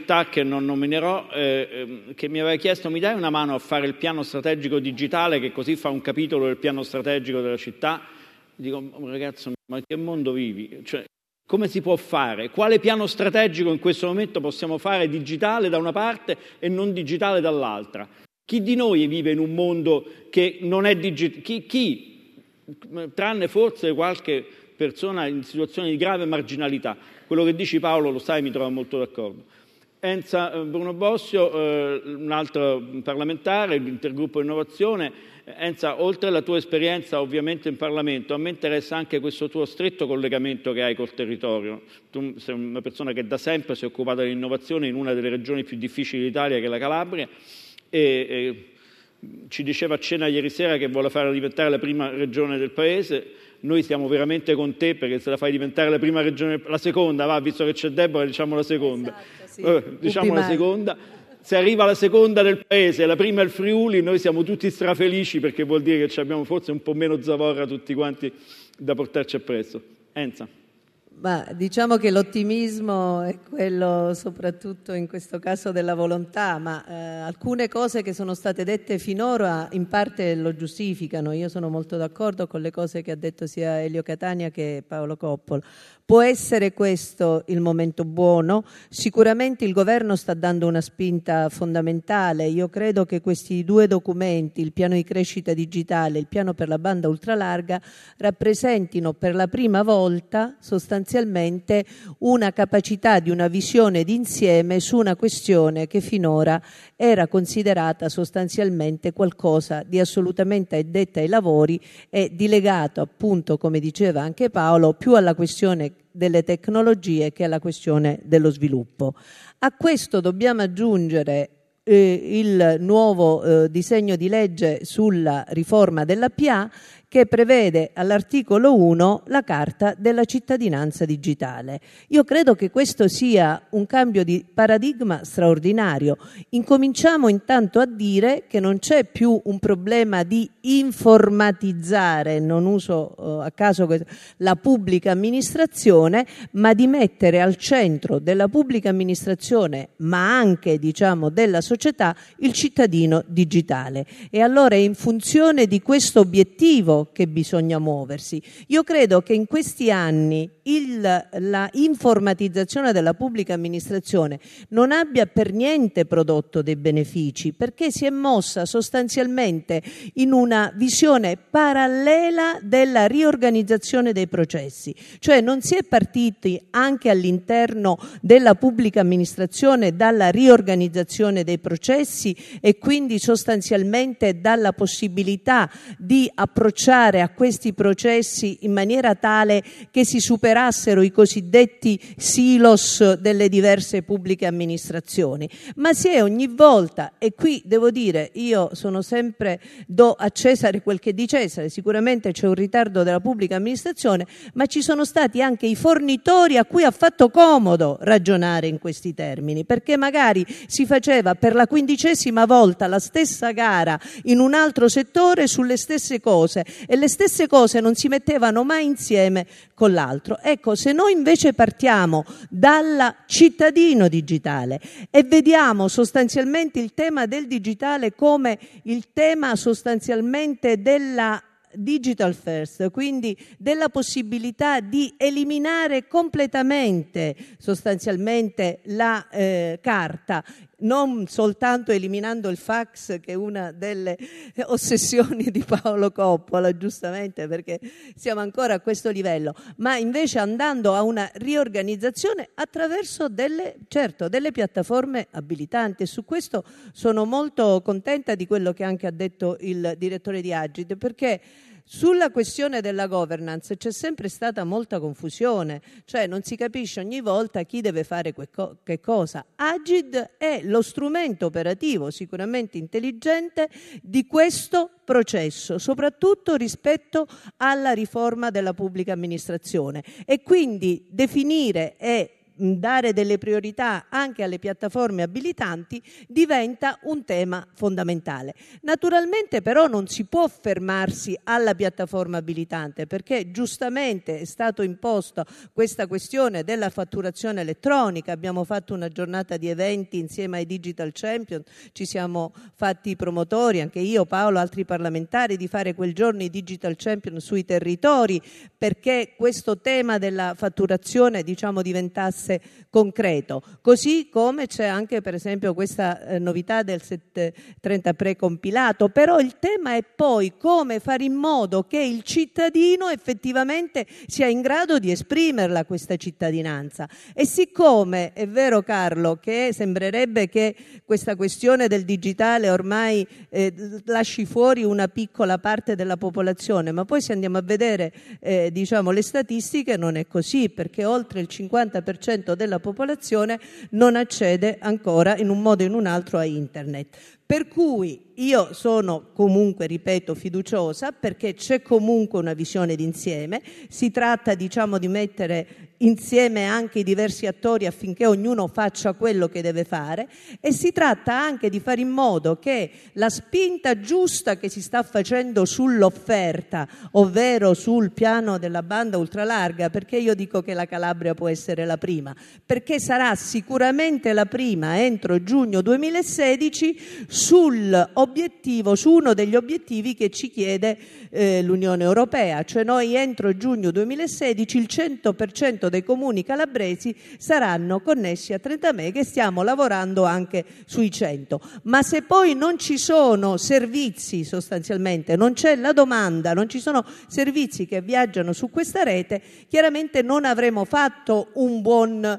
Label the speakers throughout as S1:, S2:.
S1: città che non nominerò, che mi aveva chiesto: mi dai una mano a fare il piano strategico digitale, che così fa un capitolo del piano strategico della città? Dico: ragazzo, ma che mondo vivi? Cioè, come si può fare? Quale piano strategico in questo momento possiamo fare digitale da una parte e non digitale dall'altra? Chi di noi vive in un mondo che non è digitale? Chi? Tranne forse qualche persona in situazione di grave marginalità. Quello che dici, Paolo, lo sai, mi trovo molto d'accordo. Enza Bruno Bossio, un altro parlamentare, l'intergruppo innovazione. Enza, oltre alla tua esperienza ovviamente in Parlamento, a me interessa anche questo tuo stretto collegamento che hai col territorio. Tu sei una persona che da sempre si è occupata dell'innovazione in una delle regioni più difficili d'Italia, che è la Calabria, e ci diceva a cena ieri sera che vuole farla diventare la prima regione del paese. Noi siamo veramente con te, perché se la fai diventare la prima regione, la seconda, va, visto che c'è Deborah, diciamo la seconda. Esatto, sì. Diciamo la seconda. Se arriva la seconda del paese, la prima è il Friuli, noi siamo tutti strafelici, perché vuol dire che abbiamo forse un po' meno zavorra tutti quanti da portarci appresso. Enza.
S2: Ma diciamo che l'ottimismo è quello soprattutto in questo caso della volontà, ma alcune cose che sono state dette finora in parte lo giustificano. Io sono molto d'accordo con le cose che ha detto sia Elio Catania che Paolo Coppolo. Può essere questo il momento buono? Sicuramente il governo sta dando una spinta fondamentale. Io credo che questi due documenti, il piano di crescita digitale e il piano per la banda ultralarga, rappresentino per la prima volta sostanzialmente una capacità di una visione d'insieme su una questione che finora era considerata sostanzialmente qualcosa di assolutamente addetta ai lavori e di legato, appunto, come diceva anche Paolo, più alla questione delle tecnologie che alla questione dello sviluppo. A questo dobbiamo aggiungere il nuovo disegno di legge sulla riforma della PA, che prevede all'articolo 1 la carta della cittadinanza digitale. Io credo che questo sia un cambio di paradigma straordinario. Incominciamo intanto a dire che non c'è più un problema di informatizzare, non uso a caso la pubblica amministrazione, ma di mettere al centro della pubblica amministrazione, ma anche, diciamo, della società, il cittadino digitale. E allora è in funzione di questo obiettivo che bisogna muoversi. Io credo che in questi anni la informatizzazione della pubblica amministrazione non abbia per niente prodotto dei benefici, perché si è mossa sostanzialmente in una visione parallela della riorganizzazione dei processi, cioè non si è partiti anche all'interno della pubblica amministrazione dalla riorganizzazione dei processi e quindi sostanzialmente dalla possibilità di approcciare a questi processi in maniera tale che si superassero i cosiddetti silos delle diverse pubbliche amministrazioni, ma si è ogni volta, e qui devo dire, io sono sempre, do a Cesare quel che è di Cesare, sicuramente c'è un ritardo della pubblica amministrazione, ma ci sono stati anche i fornitori a cui ha fatto comodo ragionare in questi termini, perché magari si faceva per la 15ª volta la stessa gara in un altro settore sulle stesse cose, e le stesse cose non si mettevano mai insieme con l'altro. Ecco, se noi invece partiamo dal cittadino digitale e vediamo sostanzialmente il tema del digitale come il tema sostanzialmente della digital first, quindi della possibilità di eliminare completamente sostanzialmente la carta, non soltanto eliminando il fax, che è una delle ossessioni di Paolo Coppola, giustamente, perché siamo ancora a questo livello, ma invece andando a una riorganizzazione attraverso delle piattaforme abilitanti. E su questo sono molto contenta di quello che anche ha detto il direttore di Agid, perché sulla questione della governance c'è sempre stata molta confusione, cioè non si capisce ogni volta chi deve fare che cosa. Agid è lo strumento operativo sicuramente intelligente di questo processo, soprattutto rispetto alla riforma della pubblica amministrazione, e quindi definire e dare delle priorità anche alle piattaforme abilitanti diventa un tema fondamentale. Naturalmente però non si può fermarsi alla piattaforma abilitante, perché giustamente è stato imposto questa questione della fatturazione elettronica. Abbiamo fatto una giornata di eventi insieme ai Digital Champion, ci siamo fatti i promotori, anche io, Paolo, altri parlamentari, di fare quel giorno i Digital Champion sui territori, perché questo tema della fatturazione, diciamo, diventasse concreto. Così come c'è anche per esempio questa novità del 730 precompilato, però il tema è poi come fare in modo che il cittadino effettivamente sia in grado di esprimerla questa cittadinanza. E siccome è vero, Carlo, che sembrerebbe che questa questione del digitale ormai lasci fuori una piccola parte della popolazione, ma poi se andiamo a vedere diciamo le statistiche non è così, perché oltre il 50% della popolazione non accede ancora in un modo o in un altro a internet. Per cui io sono comunque, ripeto, fiduciosa, perché c'è comunque una visione d'insieme. Si tratta, diciamo, di mettere insieme anche i diversi attori affinché ognuno faccia quello che deve fare, e si tratta anche di fare in modo che la spinta giusta che si sta facendo sull'offerta, ovvero sul piano della banda ultralarga, perché io dico che la Calabria può essere la prima, perché sarà sicuramente la prima entro giugno 2016 su uno degli obiettivi che ci chiede l'Unione Europea, cioè noi entro giugno 2016 il 100% dei comuni calabresi saranno connessi a 30 mega, e stiamo lavorando anche sui 100. Ma se poi non ci sono servizi, sostanzialmente non c'è la domanda, non ci sono servizi che viaggiano su questa rete, chiaramente non avremo fatto un buon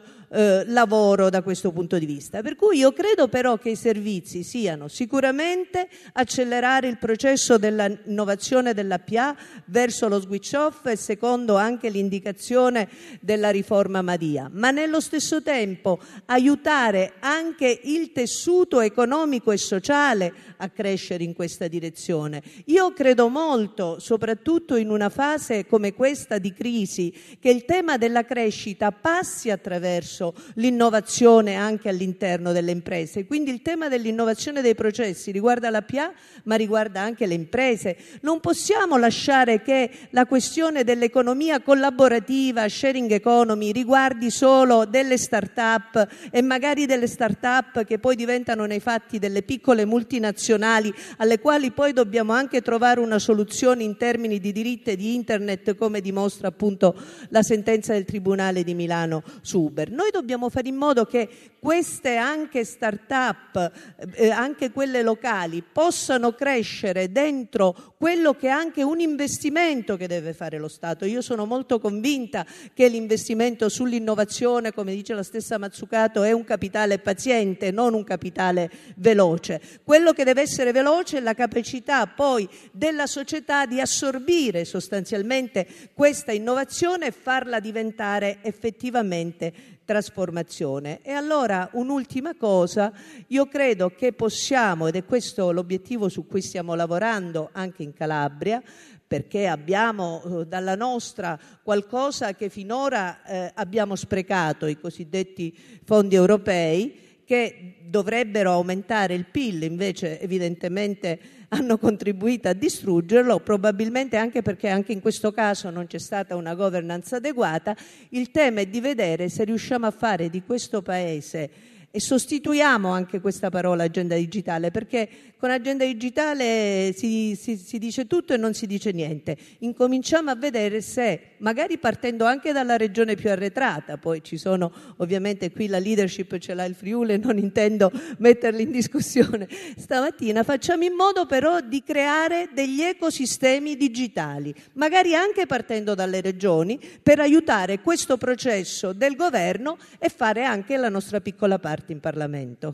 S2: lavoro da questo punto di vista. Per cui io credo però che i servizi siano sicuramente accelerare il processo dell'innovazione dell'APA verso lo switch off, e secondo anche l'indicazione della riforma Madia, ma nello stesso tempo aiutare anche il tessuto economico e sociale a crescere in questa direzione. Io credo molto, soprattutto in una fase come questa di crisi, che il tema della crescita passi attraverso l'innovazione anche all'interno delle imprese. Quindi il tema dell'innovazione dei processi riguarda la PA, ma riguarda anche le imprese. Non possiamo lasciare che la questione dell'economia collaborativa, sharing economy, riguardi solo delle start-up, e magari delle start-up che poi diventano nei fatti delle piccole multinazionali, alle quali poi dobbiamo anche trovare una soluzione in termini di diritti di internet, come dimostra appunto la sentenza del Tribunale di Milano su Uber. Noi dobbiamo fare in modo che queste anche start-up, anche quelle locali, possano crescere dentro quello che è anche un investimento che deve fare lo Stato. Io sono molto convinta che l'investimento sull'innovazione, come dice la stessa Mazzucato, è un capitale paziente, non un capitale veloce. Quello che deve essere veloce è la capacità poi della società di assorbire sostanzialmente questa innovazione e farla diventare effettivamente trasformazione. E allora un'ultima cosa, io credo che possiamo, ed è questo l'obiettivo su cui stiamo lavorando anche in Calabria, perché abbiamo dalla nostra qualcosa che finora abbiamo sprecato, i cosiddetti fondi europei, che dovrebbero aumentare il PIL, invece evidentemente hanno contribuito a distruggerlo, probabilmente anche perché anche in questo caso non c'è stata una governance adeguata. Il tema è di vedere se riusciamo a fare di questo Paese, e sostituiamo anche questa parola agenda digitale, perché con agenda digitale si dice tutto e non si dice niente. Incominciamo a vedere se, magari partendo anche dalla regione più arretrata, poi ci sono ovviamente qui la leadership ce l'ha il Friuli e non intendo metterli in discussione stamattina, facciamo in modo però di creare degli ecosistemi digitali, magari anche partendo dalle regioni, per aiutare questo processo del governo e fare anche la nostra piccola parte in Parlamento.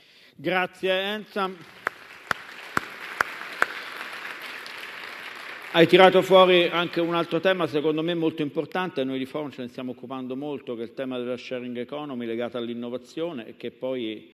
S1: Grazie Enza. Hai tirato fuori anche un altro tema secondo me molto importante, noi di Forum ce ne stiamo occupando molto, che è il tema della sharing economy legata all'innovazione, e che poi